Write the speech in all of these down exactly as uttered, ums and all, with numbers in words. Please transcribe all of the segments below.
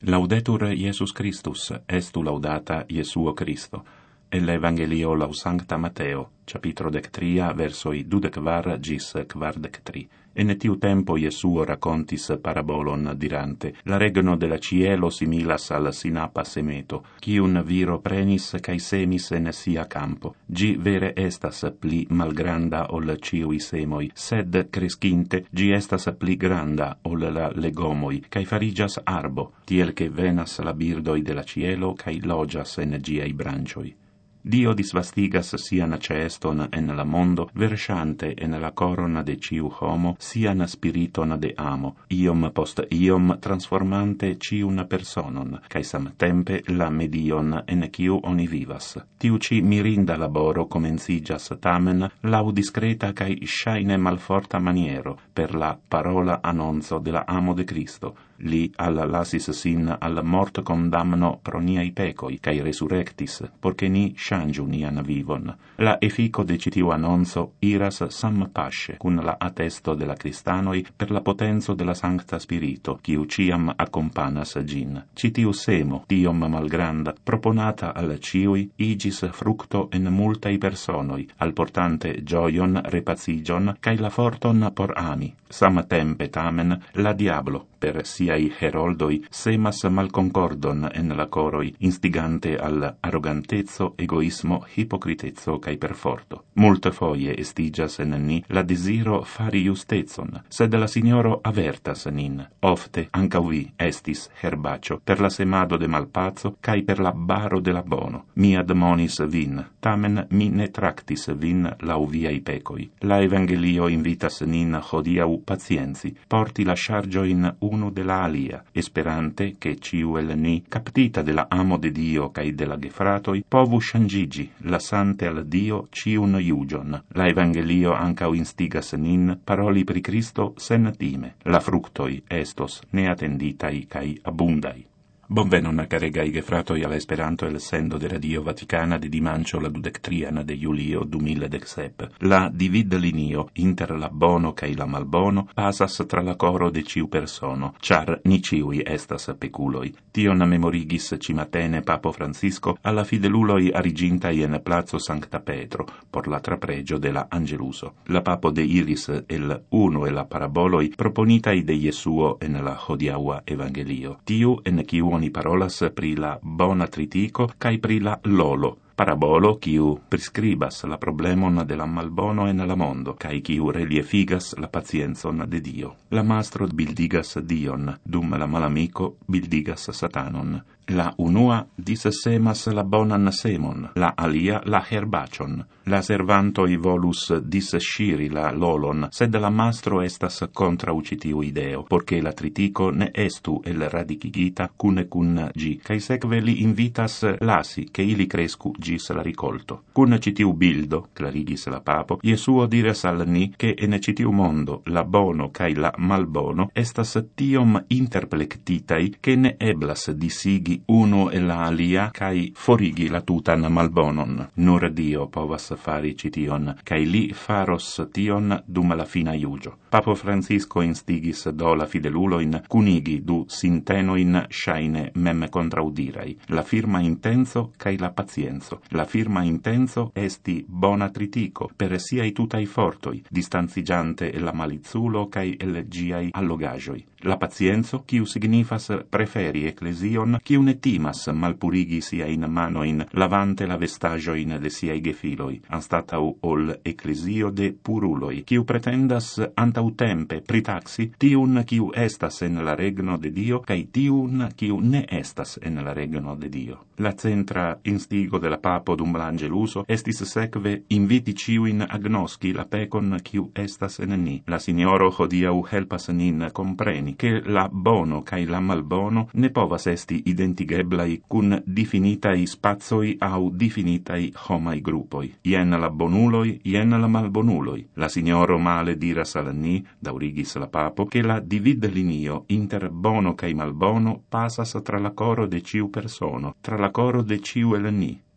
Laudetur Iesus Christus, estu laudata Iesuo Christo. El Evangelio lau Sancta Mateo, capitro dectria, versoi dudecvar gis quardectri. En tiu tempo Iesuo racontis parabolon dirante, la regno de la cielo similas al sinapa semeto, cium viro prenis cae semis en sia campo. Gi vere estas pli malgranda ol ciui semoi, sed crescinte gi estas pli granda ol la legomoi, cae farigias arbo, tiel che venas la birdoi de la cielo cae logias en giai brancioi. Dio disvastigas sian ceeston en la mondo, versante en la corona de ciu homo sian spiriton de amo, iom post iom transformante ciun personon, cae samtempe la medion en ciu oni vivas. Tiu ci mirinda laboro comencigas tamen lau discreta cae shaine malforta maniero, per la parola annonzo de la amo de Cristo. Li alla lasis sin al mort condamno pro niai pecoi, cae resurrectis, porce ni changiu nian vivon. La effico de citiu annonzo iras sam pasce, cun la attesto de la Cristanoi per la potenzo de la Sancta Spirito, quiu ciam accompanas gin. Citiu semo, tiom malgranda, proponata al ciui, igis fructo en multai personoi, al portante gioion, repacigion, cae la forton por ami. Sam tempe tamen, la diablo, per siai heroldoi, semas malconcordon en la coroi, instigante al arrogantezo, egoismo, hipocritezzo cae perforto. Multe foie estigas en ni la desiro fari justezon, sed la Signoro avertas nin. Ofte ancau vi estis herbacio per la semado de malpazzo cae per la baro de la bono. Mi admonis vin, tamen mi ne tractis vin lau viai pecoi. La Evangelio invitas nin hodiau pacienzi, porti la chargioin unu de la alia, esperante che ciu el ni, captita de la amo de Dio cae de la gefratoi, povu changigi, lasante al Dio ciun iugion. La Evangelio ancau instigas nin paroli pri Cristo sen time. La fructoi estos neattenditai cae abundai. Bonvenon, caregai gefratoi, alla Esperanto el sendo de Radio Vaticana de dimancio la dudectriana de Julio du mille dexsep. La divid linio inter la bono cae la malbono pasas tra la coro de ciu persono, char ni ciui estas peculoi. Tion memorigis cimatene Papo Francisco alla fideluloi arigintai en Plazo Sancta Petro, por la trapregio de la Angeluso. La Papo de iris el uno e la paraboloi proponitai de Iesuo en la hodiaua Evangelio. Tiu en ciu oni parolas pri la bona tritico cae pri la lolo, parabolo quiu prescribas la problemon de la malbono en la mondo, cae quiu reliefigas la pacienzon de Dio. La mastro bildigas Dion, dum la malamico bildigas Satanon. La unua dissemas la bonan semon, la alia la herbacion. La servantoi volus dissesciri la lolon, sed la mastro estas contra ucitiu ideo, porce la tritico ne estu el radicigita cune cun gi, cae seque li invitas lasi che ili crescu gis la ricolto. Cun citiu bildo, clarigis la Papo, Iesuo diras al ni che en citiu mondo la bono cae la malbono estas tiom interplectitai che ne eblas disigi uno e la alia cae forigi la tutan malbonon. Nur Dio povas fari cition, cae li faros tion dum la fina iugio. Papo Francisco instigis do la fideluloin cunigi du sintenoin shaine mem contraudirai, la firma intenso cae la pacienzo. La firma intenso esti bona tritico, per siai tutai fortoi, distanzigiante la malizulo cae el giai allogagioi. La pacienzo, quiu signifas preferi ecclesion, quiu ne timas malpurigi siain manoin, lavante la vestagioin de siai gefiloi, anstatau ol ecclesio de puruloi, quiu pretendas antau tempe pritaxi tiun quiu estas en la regno de Dio, cae tiun quiu ne estas en la regno de Dio. La centra instigo de la Papo dum l'Angeluso estis seque inviti ciuin agnosci la pecon quiu estas en ni. La Signoro hodiau helpas nin compreni che la bono cae la malbono ne povas esti identigeblai cun definitai spazoi au definitai homai gruppoi. Ien la bonuloi, ien la malbonuloi. La Signoro male diras al ni, daurigis la Papo, che la divid linio inter bono cae malbono pasas tra la coro de ciu persono, tra la coro de ciu el ni.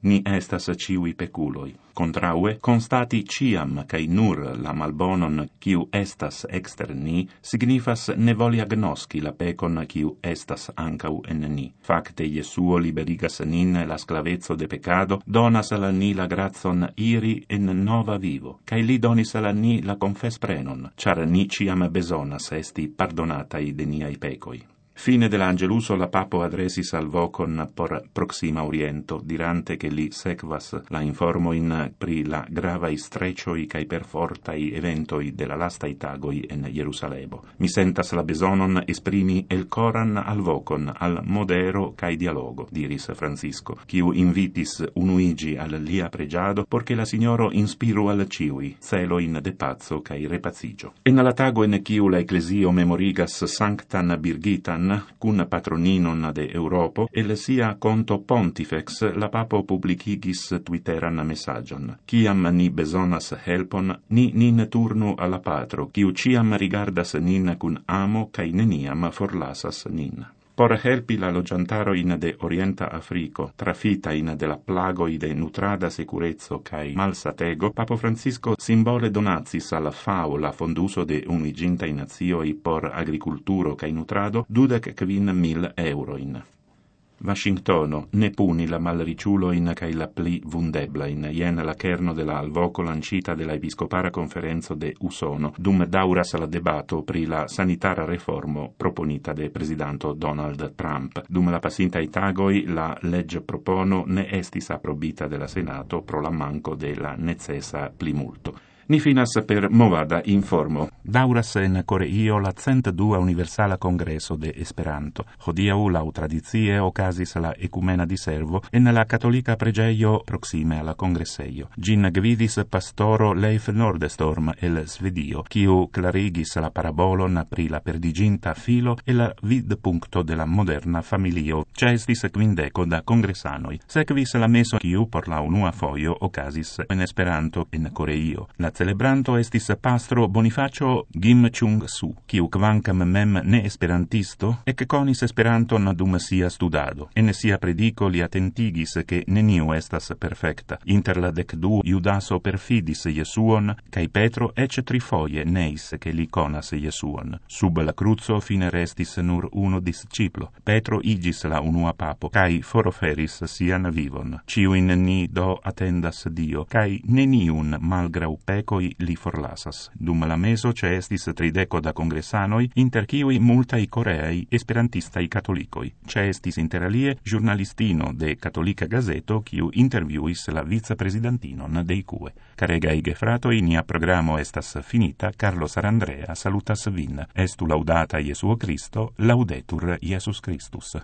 ni estas ciui peculoi. Contraue, constati ciam cae nur la malbonon quiu estas exter ni, signifas ne voli agnosci la pecon quiu estas ancau en ni. Facte Jesuo liberigas nin la sclavezzo de peccado, donas al ni la grazon iri in nova vivo, cae li donis al ni la confes prenon, char ni ciam besonas esti pardonatai de niai pecoi. Fine dell'Angeluso la papo adresis al vocon por Proxima Oriento, dirante che li sequas la informo in pri la gravai strecioi cae perfortai eventoi della lastai tagoi en Jerusalemo. Mi sentas la besonon esprimi el coran al vocon, al modero cae dialogo, diris Francisco, quiu invitis unuigi al lia pregiado, porche la signoro inspiru al ciui, celo in de pazzo cae repazigio. En la tago en quiu la ecclesio memorigas Sanctan Birgitan, cun patroninon de Europo, el sia conto pontifex la papo publicigis twitteran messagion. Ciam ni besonas helpon, ni nin turnu alla patro, quiu ciam rigardas nin cun amo, cae neniam forlasas nin. Por helpi la logiantaro in de Orienta Africo, trafita in de la plagoi de nutrada securezzo cae malsatego, Papo Francisco simbole donatsis al F A O la fonduso de uniginta in nazioi por agriculturo cae nutrado dudec quin mil euroin. Washingtono ne puni la malriciulo in cae la pli vundebla in ien la kerno de la alvoco lancita de la episcopara conferenzo de Usono, dum dauras la debato pri la sanitara reformo proponita de presidanto Donald Trump. Dum la pasintai tagoi la legge propono ne estis aprobita de la Senato pro la manco de la necessa plimulto. Ni finas per movada informo. Dauras en Coreio la cent dua universala congreso de Esperanto. Hodiau lau tradizie ocasis la ecumena diservo en la catolica pregeio proxime alla congresseio. Gin gvidis pastoro Leif Nordestorm el Svedio, quiu clarigis la parabolon pri la perdiginta filo e la vid puncto de la moderna familio. Cestis quindeco da congressanoi. Sequis la meso quiu por la unua foio ocasis en Esperanto en Coreio. La celebranto estis pastro Bonifacio Kim Chung-su, quiu quancam mem ne esperantisto, ec conis Esperanton dum sia studado. En sia predico li attentigis che neniu estas perfecta. Inter la decdu Iudaso perfidis Jesuon, cae Petro ec trifoie neis che li conas Jesuon. Sub la cruzo fine restis nur uno disciplo. Petro igis la unua papo, cae foroferis sian vivon. Ciuin ni do attendas Dio, cae neniun malgrau pecoi li forlasas. Dum la meso ce estis trideco da congressanoi, inter kiui multai coreai esperantistai catolicoi. Ce estis inter alie giornalistino de Catolica Gazeto, kiu interviuis la vicepresidantinon de I C U E. Caregai gefratoi, nia programo estas finita. Carlo Sarandrea salutas vin. Estu laudata Jesuo Cristo, laudetur Jesus Christus.